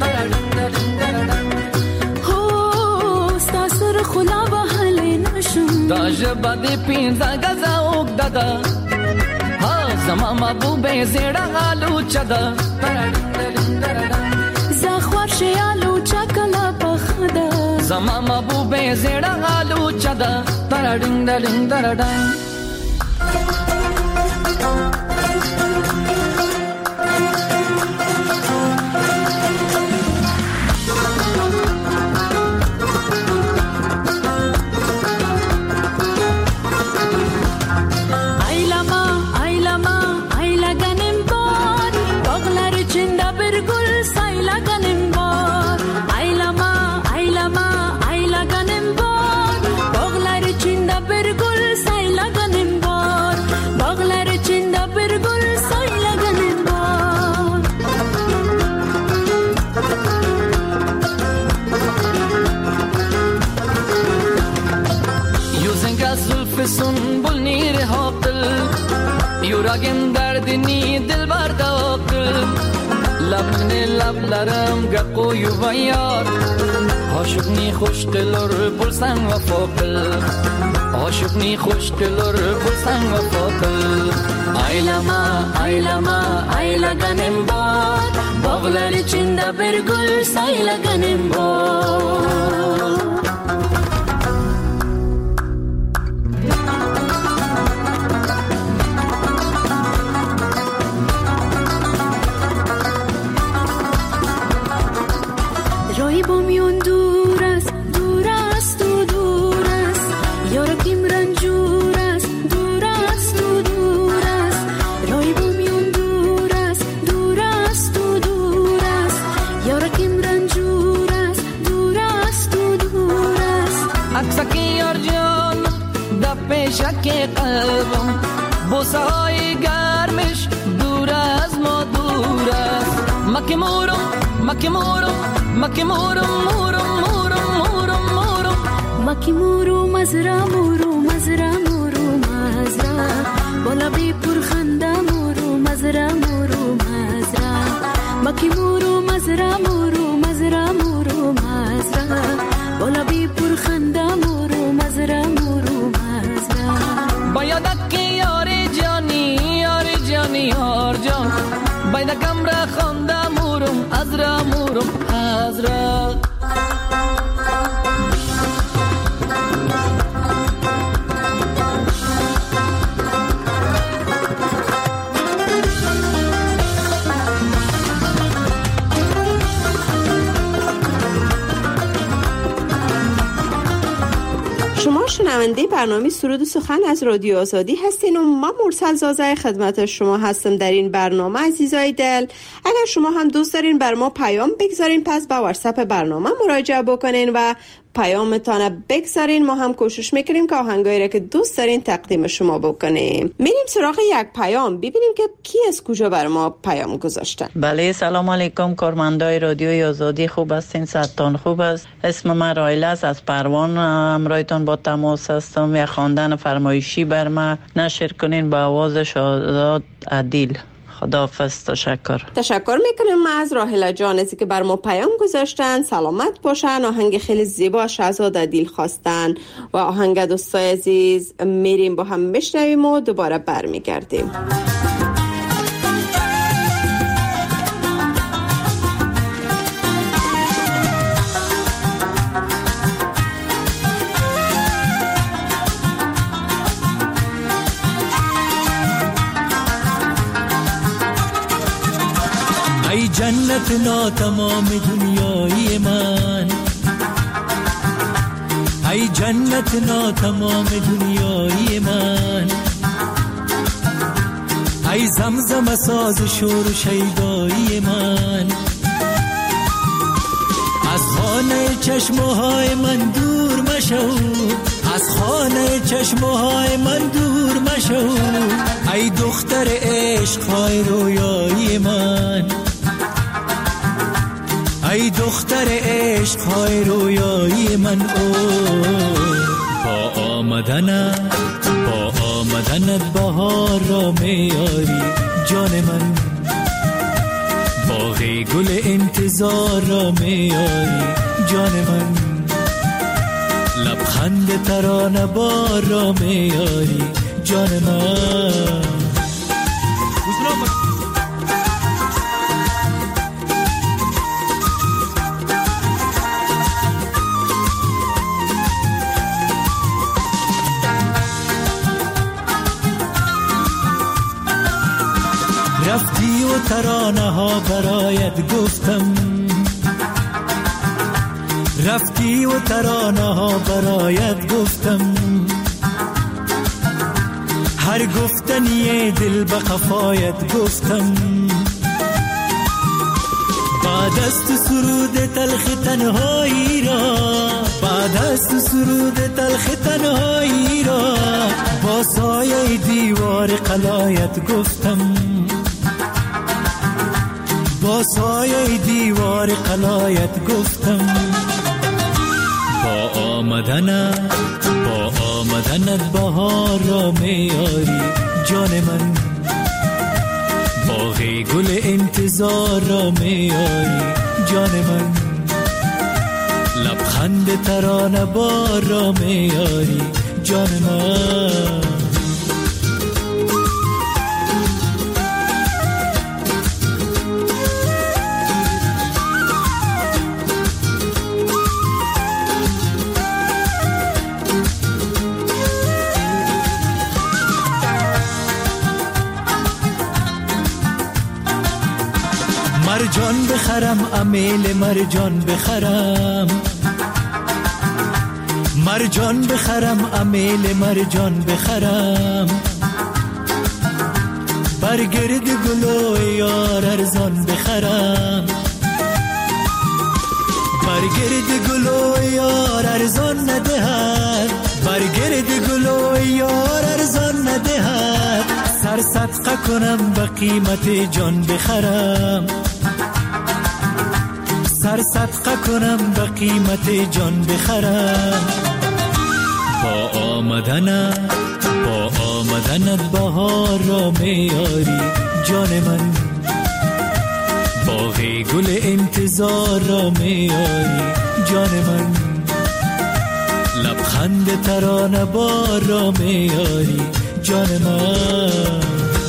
هو ستا سر خلا با حلی نشم. دا جبا دی پینزا گزا اوک دادا، ها زمان محبوب زیڑا آلو چدا، زخورشی آلو چکلا پخدا، زمان محبوب زیڑا آلو چدا. ترڈنگ دلنگ دردنگ Ayla ganem bar, boglar içinde bir gül sayla ganem. من لبلرم گقوی و یار عاشقنی خوش دلر پرسن و فاقل عاشقنی خوش دلر پرسن و فاقل ایلما ایلما ایلگنم باد باغلر چنده برگل سایلگنم باد رای بامیون دور است دور است و دور است یارکیم رنجور است دور است و دور است رای بامیون دور است دور است و دور است یارکیم رنجور است دور است و دور است عکسکی یار جان در پیشک قلبم بوسه های گرمش دور از ما دور است مکی مورم مکی مورم مکی مورم مورم مورم مورم مورم مکی مورو مزرا مورو مزرا مورو مزرا بالا بی پرخنده مورو مزرا مورو مزرا مکی مورو مزرا مورو مزرا مورو مزرا بالا بی پرخنده مورو مزرا مورو مزرا باید که یاری جانی یاری جانی یار جان باید کم را خونده مورم از را مورم از را شما شنونده برنامه سرود و سخن از رادیو آزادی هستین و من مرسل زازه خدمت شما هستم در این برنامه. عزیزای دل، اگر شما هم دوست دارین بر ما پیام بگذارین پس با واتساپ برنامه مراجعه بکنین و پیامتان بگذارین. ما هم کوشش میکنیم که آهنگایی را که دوست دارین تقدیم شما بکنیم. میریم سراغ یک پیام ببینیم که کی از کجا بر ما پیام گذاشتن. بله، سلام علیکم کارمندای رادیوی آزادی، خوب هستین؟ صحتتان خوب است؟ اسم من رایله است، از پروان همراهتان با تماس هستم. یا خواندن فرمایشی بر ما نشر کنین با آواز شاداد عدیل. خداحافظ. تشکر تشکر میکنم از راهله جان ازی که بر ما پیام گذاشتن. سلامت باشن. آهنگ خیلی زیبا شهزاد عدیل خواستن و آهنگ دوستای عزیز میریم با هم بشنویم و دوباره برمیگردیم. ای جنت ناتمام دنیای من، ای جنت ناتمام دنیای من، ای زمزم ساز شور و شیدایی من، از خانه چشمهای من دور مشو، از خانه چشمهای من دور مشو، ای دختر عشقهای رویایی من، ای دختر عشقهای رویایی من. او با آمدنت با آمدنت بهار را میاری جان من، باغ گل انتظار را میاری جان من، لبخند ترانه بار را میاری جان من. رفتی و ترانه ها برایت گفتم، رفتی و ترانه ها برایت گفتم، هر گفتنی دل به قفایت گفتم، بعد از تو سرود تلخ تنهایی را، بعد از تو سرود تلخ تنهایی را، با سایه دیوار قلایت گفتم، با سایه دیوار قلایت گفتم. با آمدنت با آمدنت بهار را میاری جان من، باغ گل انتظار را میاری جان من، لبخند ترانه بار را میاری جان من. مرجان بخرم امیل مرجان بخرم، مرجان بخرم امیل مرجان بخرم، برگرد گلو یار ارزان بخرم، برگرد گلو یار ارزان ندهد، برگرد گلو یار ارزان ندهد، سر صدقه کنم به قیمت جان بخرم، سر صدقه کنم به قیمت جان بخرم. با آمدنت با آمدنت بهار را میاری جان من، باغ گل انتظار را میاری جان من، لبخند ترانه بار را میاری جان من.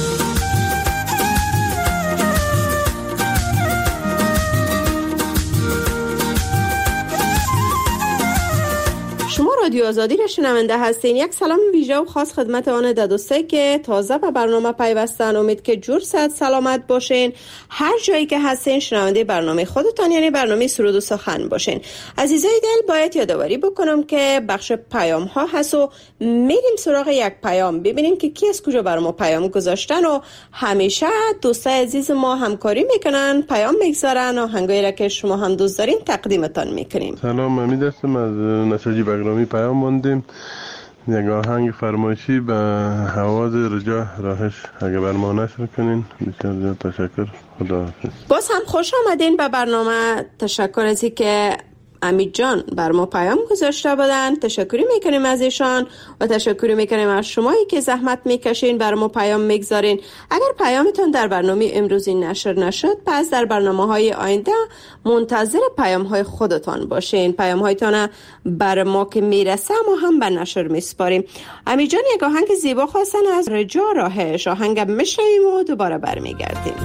شما رادیو آزادی را شنونده هستین. یک سلام ویژه و خاص خدمت آن دوستایی که تازه به برنامه پیوستن. امید که جور صحت سلامت باشین، هر جایی که هستین شنونده برنامه خودتان یعنی برنامه سرود و سخن باشین. عزیزای دل، باید یادآوری بکنم که بخش پیام ها هست و میریم سراغ یک پیام ببینیم که کی از کجا بر ما پیام گذاشتن و همیشه دوستای عزیز ما همکاری میکنن، پیام میگذارن و هنگایی را که شما هم دوست دارین تقدیمتان میکنیم. سلام، امید هستم از نساجی بگرامی. پیام موندیم یک آهنگ فرمایشی به حواظ رجا راهش اگه بر ما نشر کنین. بسیار زیاد تشکر، خداحافظ. باز هم خوش آمدین به برنامه. تشکر از اینکه امید جان بر ما پیام گذاشته بودن، تشکری میکنیم از ایشان و تشکری میکنیم از شمایی که زحمت میکشین بر ما پیام میگذارین. اگر پیامتون در برنامه امروزی نشر نشد، پس در برنامه های آینده منتظر پیام های خودتان باشین. پیام هایتان بر ما که میرسه ما هم به نشر میسپاریم. امید جان یک آهنگ زیبا خواستن از رجا راهش، آهنگ میشنویم و دوباره برمیگردیم.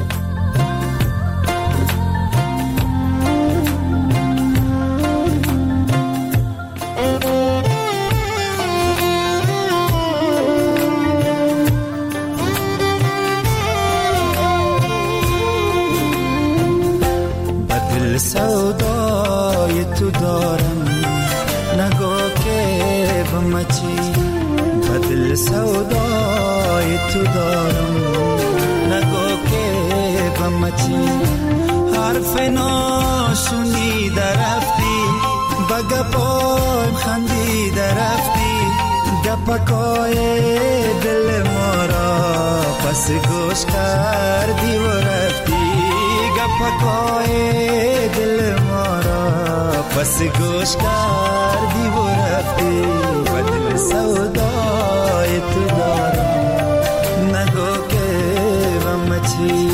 سودای تو دارم نگاه که بمچی، بدل سودای تو دارم نگاه که بمچی، حرف ناشونی درفتی بگپایم خندی درفتی، گپکای دل ما را پس گوش کردی و رفتی، گپکای دل ما را پس گوش کردی و رفتی، بدل سودای تو دارم نگو که بمچی.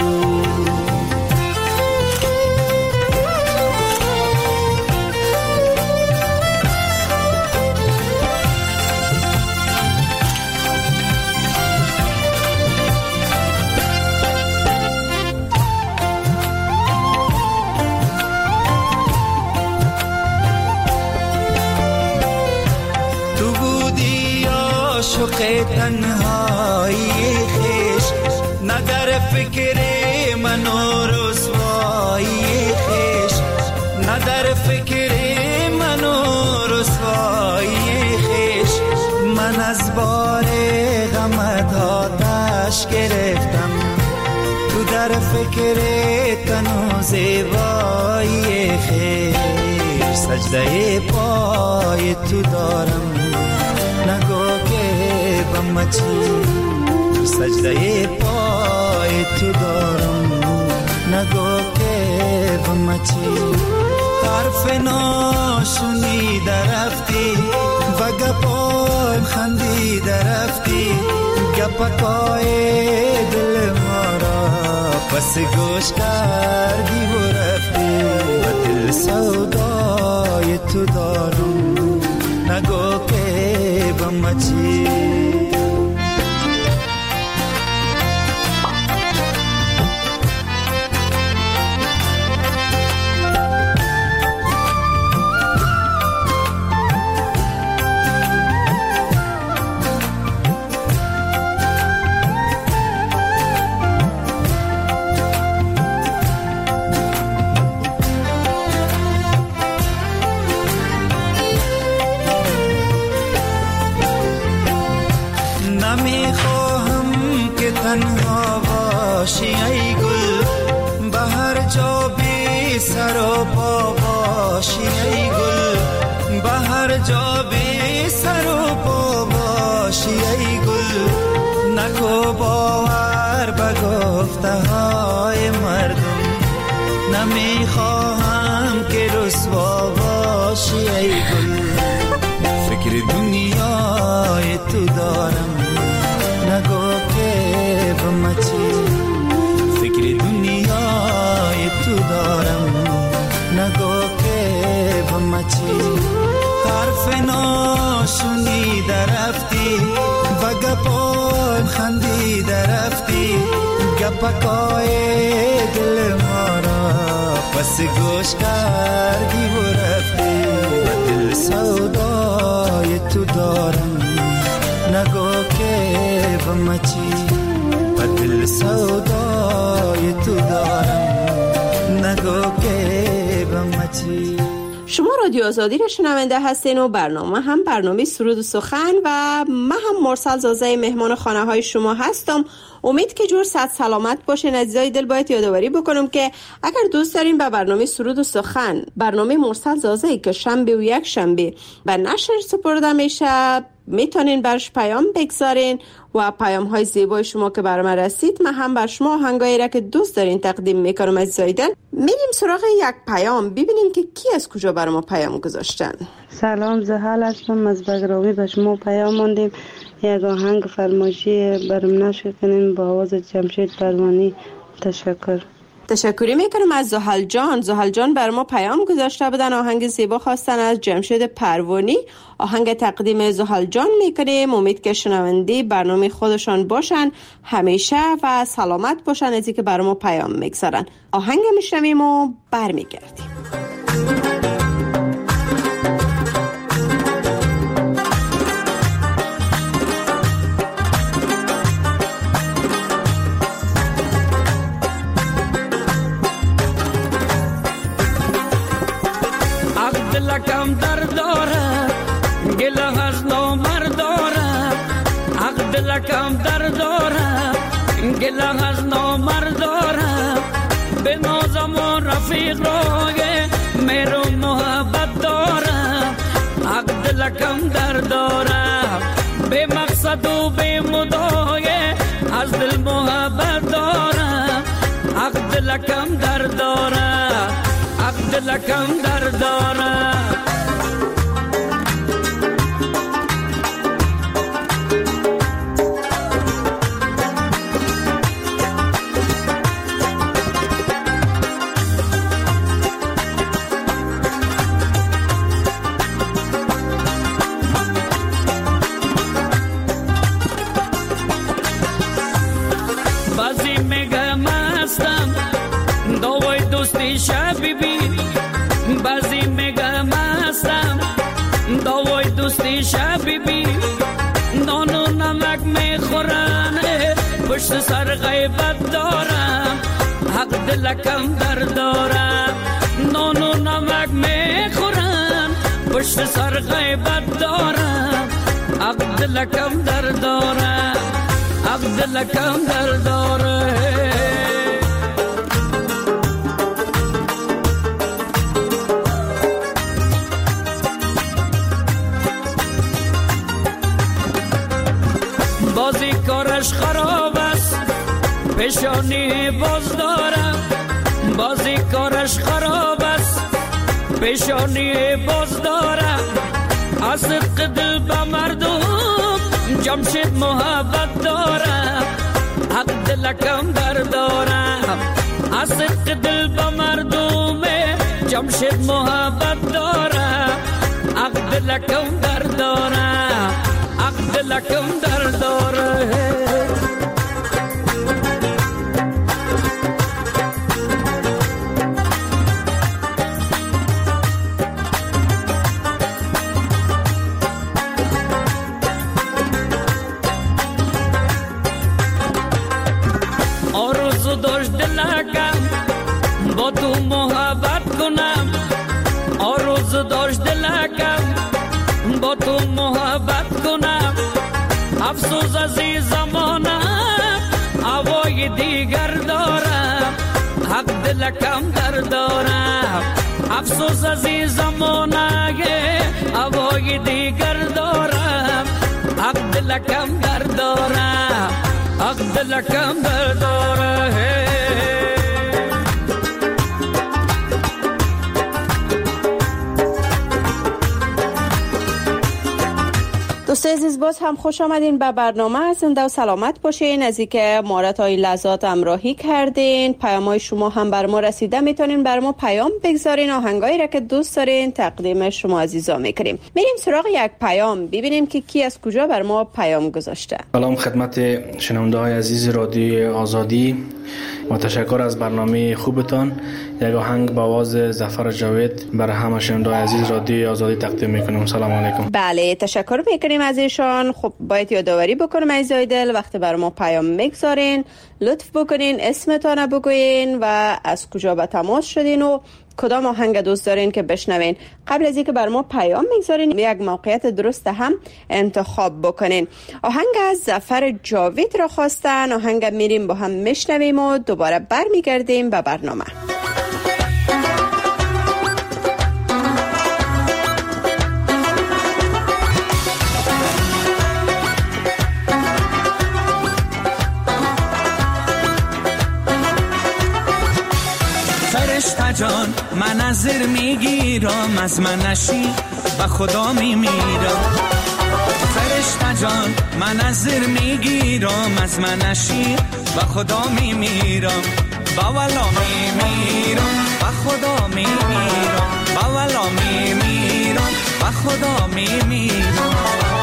تنهایی خیش نه در فکر من و رسوایی خیش، نه در فکر من و رسوایی خیش، من از بار غمت آتش گرفتم، تو در فکر تن و زیبایی خیش، سجده پای تو دارم نگو که بمچی، سجده پای تو دارم نگو که بمچی، حرف ناشونی درفتی و گپایم خندی درفتی، گپکای دل ما را پس گوش کردی و رفتی و دل سودای تو دارم نگو که بمچی تنها باشی ای گل به هر جا بی سر و پا باشی ای گل به هر جا بی سر و پا باشی ای گل نکو باور به گفته های مردم نمیخواهم که رسوا باشی ای گل فکر دنیای تو دارم نگو که بمچی فکر دنیای تو دارم نگو که بمچی حرف ناشنیده رفتی و گپان خندیده رفتی گپکای دل ما را پس گوش کردی و رفتی و دل سودای تو دارم نگو که بمچی و دل سودای تو دارم نگو که بمچی. شما رادیو آزادی را شنونده هستین و برنامه هم برنامه سرود و سخن و من هم مرسل زازه مهمان خانه های شما هستم. امید که جور صد سلامت باشین. عزیزای دل باید یادآوری بکنم که اگر دوست دارین به برنامه سرود و سخن برنامه مرسل زازه که شنبه و یک شنبه به نشر سپرده میشه میتونین برش پیام بگذارین و پیام های زیبای شما که برام رسید من هم بر شما آهنگایی را که دوست دارین تقدیم میکنم. عزیزای دل میریم سراغ یک پیام ببینیم که کی از کجا برام پیام گذاشتن. سلام زحل هستم از بگرامی به شما پیام ماندیم یک آهنگ فرمایشی برام نشر کنین با آواز جمشید پروانی. تشکر. تشکری میکنم از زحل جان. زحل جان بر ما پیام گذاشته بودن آهنگ زیبا خواستن از جمشید پروانی. آهنگ تقدیم زحل جان میکنیم. امید که شنونده برنامه خودشان باشن همیشه و سلامت باشن از اینکه بر ما پیام میگذارن. آهنگ میشنویم و برمیگردیم. کم در داره گله از نامرد داره عقد لکم در داره گله از نامرد داره به نازم و رفیق راگه میرو محبت داره عقد لکم در داره به مقصد و به مدایه از دل محبت داره عقد لکم در داره عقد لکم در داره بازی میگم هستم دوای دوستی شبی بی بازی میگم هستم دوای دوستی شبی بی نان و نمک میخورن پشت سر غیبت دارم حق دلکم در دارم نان و نمک میخورن پشت سر غیبت دارم حق دلکم در دارم حق دلکم در دارم. بازی کارش خراب است پیشانی باز دارم بازی کارش خراب است پیشانی باز دارم از صدق دل به مردم جمشید محبت دارم، حق دلکم در دارم، از صدق دل به مردم جمشید محبت دارم، حق دلکم در دارم، حق دلکم در دارم. داشت دلکم با تو محبت کنم، آرزو داشت دلکم با تو محبت کنم، افسوس از این زمانه هوای دیگر دارم، حق دلکم در دارم، افسوس از این زمانه هوای دیگر دارم، حق دلکم در دارم، حق دلکم در دارم. دوستان عزیز باز هم خوش آمدین به برنامه. زنده و سلامت باشین. از اینکه مهارت‌های لذات همراهی کردین، پیام‌های شما هم بر ما رسیده، میتونین بر ما پیام بگذارین، آهنگایی را که دوست دارین تقدیم شما عزیزا میکنیم. میریم سراغ یک پیام ببینیم که کی از کجا بر ما پیام گذاشته. سلام خدمت شنونده‌های عزیز رادیو آزادی و تشکر از برنامه خوبتان. یک آهنگ با آواز ظفر جاوید برای همه شنونده‌های عزیز رادیو آزادی تقدیم میکنم. سلام علیکم. بله تشکر میکنیم از ایشان. خب باید یادآوری بکنم عزیزای دل، وقتی بر ما پیام میگذارین لطف بکنین اسمتان بگوین و از کجا به تماس شدین و کدام آهنگ دوست دارین که بشنوین. قبل از اینکه بر ما پیام میگذارین یک موقعیت درست هم انتخاب بکنین. آهنگ از ظفر جاوید را خواستن، آهنگ میریم با هم میشنویم و دوباره برمیگردیم به برنامه. فرشته جان من نظر میگیرم، از من نشی و خدا میمیرم. فرشته جان من نظر میگیرم، از من نشی و خدا میمیرم. با ولا میمیرم و خدا میمیرم، با ولا میمیرم و خدا میمیرم.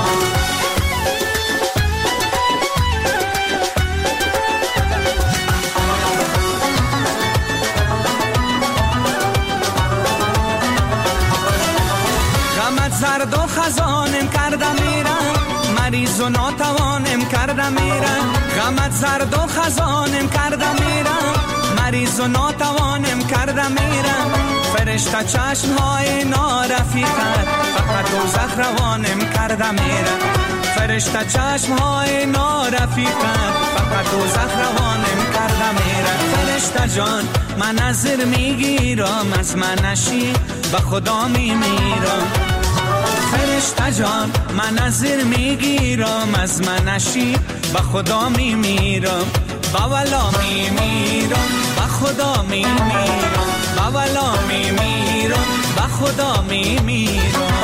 زرد و خزانم کردم میرم، مریض و ناتوانم کردم میرم. غمت زرد و خزانم کردم میرم، مریض و ناتوانم کردم میرم. فرشته چشمهای نارفیقت فقط دوزخ روانم کردم میرم. فرشته چشمهای نارفیقت فقط دوزخ روانم کردم میرم. فرشته جان من نظر میگیرم، از من نشی و خدا میمیرم. فرشته جان من نظر میگیرم، از من نشی و خدا میمیرم. با ولا میمیرم و خدا میمیرم، با ولا میمیرم و خدا میمیرم.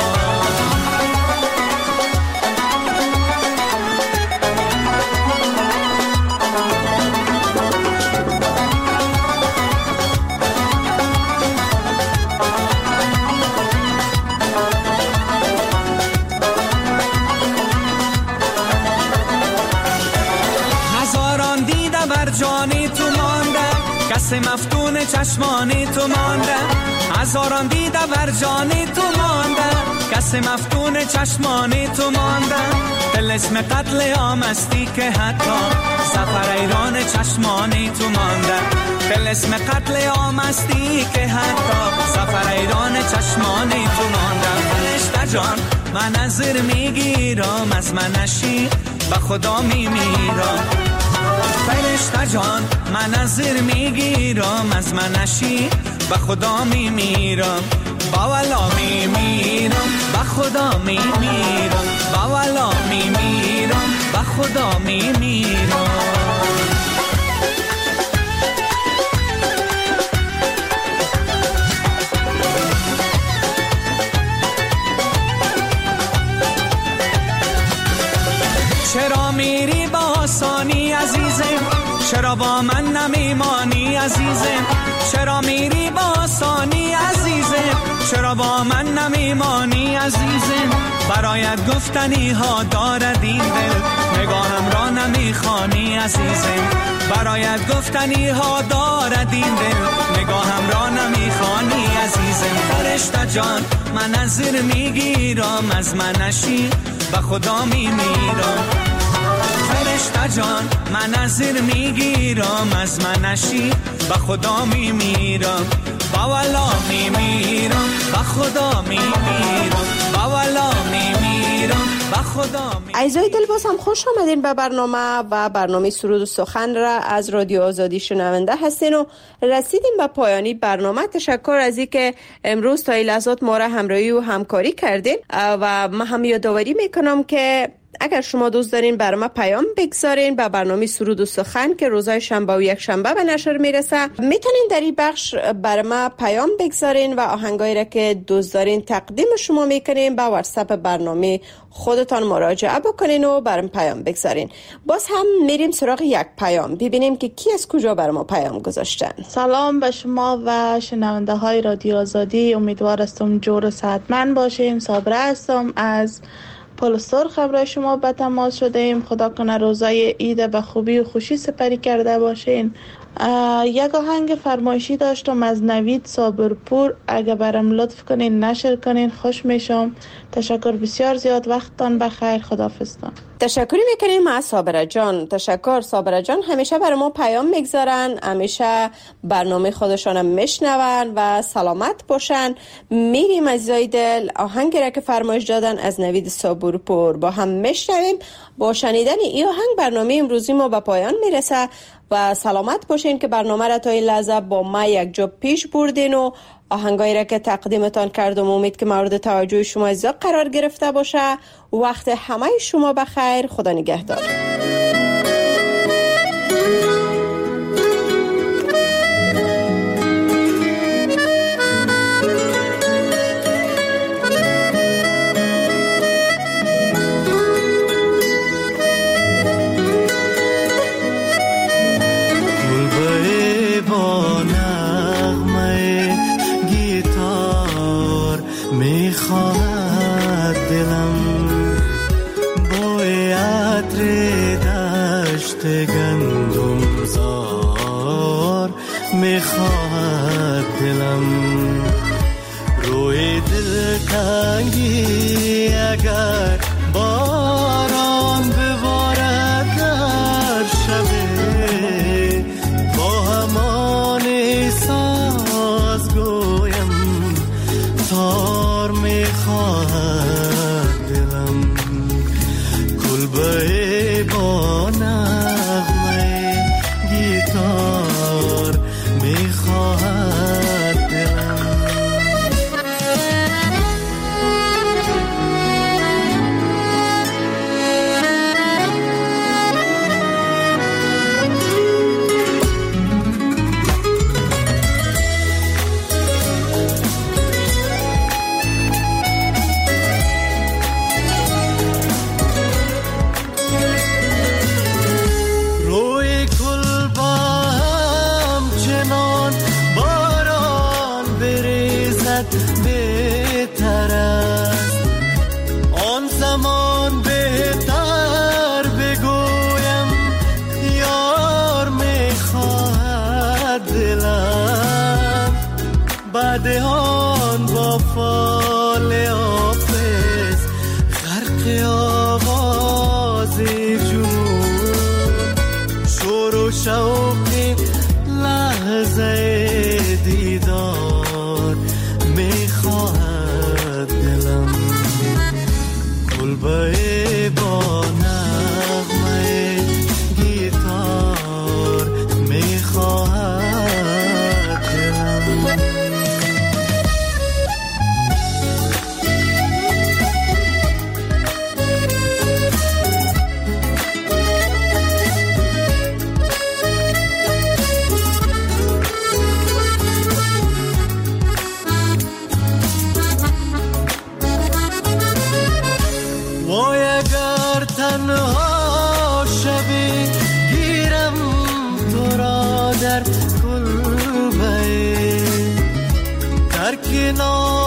جانی تو مانده، کس مفتون چشمانی تو مانده. هزاران دیده بر جانی تو مانده، کس مفتون چشمانی تو مانده. دل اسم قتل عام استی که حتی سفر ایران چشمانی تو مانده. دل اسم قتل عام استی که حتی سفر ایران چشمانی تو مانده. فرشته جان من نظر میگیرم، از من نشی و خدا میمیرم. فرشته جان من نظر میگیرم، از من نشی و خدا میمیرم. با ولا میمیرم و خدا میمیرم، با ولا میمیرم و خدا میمیرم. چرا با من نمیمانی عزیزم؟ چرا میری با آسانی عزیزم؟ چرا با من نمیمانی عزیزم؟ برایت گفتنی ها دارد این دل، نگاهم را نمیخوانی عزیزم. برایت گفتنی ها دارد این دل، نگاهم را نمیخوانی عزیزم. فرشته جان من از زیر میگیرم، از منشی به خدا میمیرم. فرشته جان من از زیر میگیرم، از منشی به خدا میمیرم. با والا میمیرم، به خدا میمیرم. با والا میمیرم، به خدا میمیرم. عزیزای دل باز هم خوش آمدین به برنامه و برنامه سرود و سخن را از رادیو آزادی شنونده هستین و رسیدیم به پایانی برنامه. تشکر از اینکه امروز تا این لحظات ما را همراهی و همکاری کردین و من هم یادآوری میکنم که اگر شما دوست دارین برنامه پیام بگذارین به برنامه سرود و سخن که روزهای شنبه و یک شنبه به نشر میرسه، میتونین در این بخش برنامه پیام بگذارین و آهنگایی را که دوست دارین تقدیم شما میکنین به واتساپ برنامه خودتان مراجعه بکنین و برام پیام بگذارین. باز هم میریم سراغ یک پیام ببینیم که کی از کجا بر ما پیام گذاشتن. سلام به شما و شنونده های رادیو آزادی، امیدوار هستم جور و صحتمند باشیم. صابره هستم از پل سرخ برای شما به تماس شده ایم. خدا کنه روزای عید به خوبی و خوشی سپری کرده باشین. یک آهنگ فرمایشی داشتم از نوید صابرپور، اگه برام لطف کنین نشر کنین خوش میشم. تشکر بسیار زیاد، وقتتان بخیر، خداحافظتان. تشکری میکنیم از صابره جان. تشکر صابره جان، همیشه برای ما پیام میگذارن، همیشه برنامه خودشان میشنون و سلامت باشن. میریم عزیزای دل آهنگی را که فرمایش دادن از نوید صابرپور با هم میشنویم. با شنیدن این آهنگ برنامه امروزی ما به پایان میرسه و سلامت باشین که برنامه را تا این لحظه با ما یک جا پیش بردین و آهنگایی را که تقدیمتان کردم امید که مورد توجه شما عزیزا قرار گرفته باشه. وقت همه شما بخیر، خدا نگهدار. میخواهد دلم بوی عطر دشت گندم زار، میخواهد دلم روی دل تنگی اگر باران ببارد در شبه، با همان احساس گویم تار میخواهد دلم. کلبه با نغمه گیتار میخواهد دلم. دهان با فال حافظ غرق آواز جنون، شور و شوق لحظه دیدار میخواهد دلم. کلبه با نغمه گیتار میخواهد دلم. وای نام